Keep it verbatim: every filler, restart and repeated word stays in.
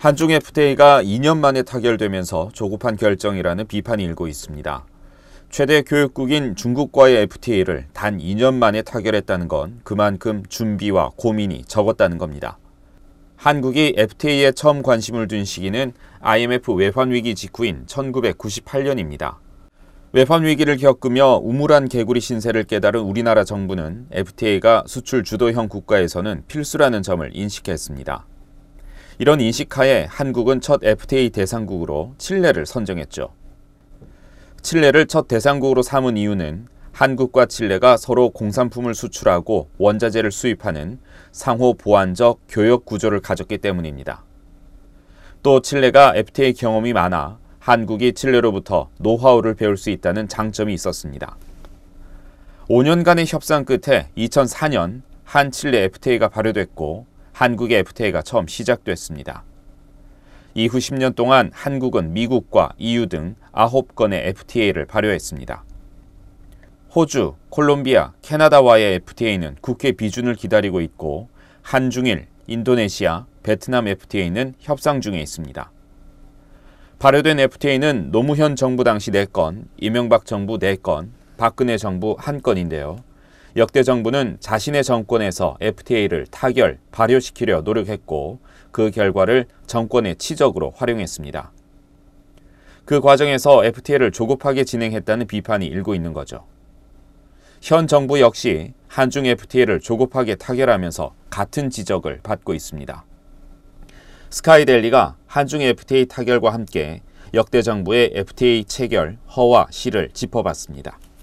한중 에프티에이가 이 년 만에 타결되면서 조급한 결정이라는 비판이 일고 있습니다. 최대 교역국인 중국과의 에프티에이를 단 이 년 만에 타결했다는 건 그만큼 준비와 고민이 적었다는 겁니다. 한국이 에프티에이에 처음 관심을 둔 시기는 아이엠에프 외환위기 직후인 천구백구십팔 년입니다. 외환위기를 겪으며 우물안 개구리 신세를 깨달은 우리나라 정부는 에프티에이가 수출 주도형 국가에서는 필수라는 점을 인식했습니다. 이런 인식하에 한국은 첫 에프티에이 대상국으로 칠레를 선정했죠. 칠레를 첫 대상국으로 삼은 이유는 한국과 칠레가 서로 공산품을 수출하고 원자재를 수입하는 상호 보완적 교역 구조를 가졌기 때문입니다. 또 칠레가 에프티에이 경험이 많아 한국이 칠레로부터 노하우를 배울 수 있다는 장점이 있었습니다. 오 년간의 협상 끝에 이천사 년 한칠레 에프티에이가 발효됐고 한국의 에프티에이가 처음 시작됐습니다. 이후 십 년 동안 한국은 미국과 이유 등 아홉 건의 에프티에이를 발효했습니다. 호주, 콜롬비아, 캐나다와의 에프티에이는 국회 비준을 기다리고 있고 한중일, 인도네시아, 베트남 에프티에이는 협상 중에 있습니다. 발효된 에프티에이는 노무현 정부 당시 네 건, 이명박 정부 네 건, 박근혜 정부 한 건인데요. 역대 정부는 자신의 정권에서 에프티에이를 타결, 발효시키려 노력했고 그 결과를 정권의 치적으로 활용했습니다. 그 과정에서 에프티에이를 조급하게 진행했다는 비판이 일고 있는 거죠. 현 정부 역시 한중 에프티에이를 조급하게 타결하면서 같은 지적을 받고 있습니다. 스카이데일리가 한중 에프티에이 타결과 함께 역대 정부의 에프티에이 체결, 허와, 실을 짚어봤습니다.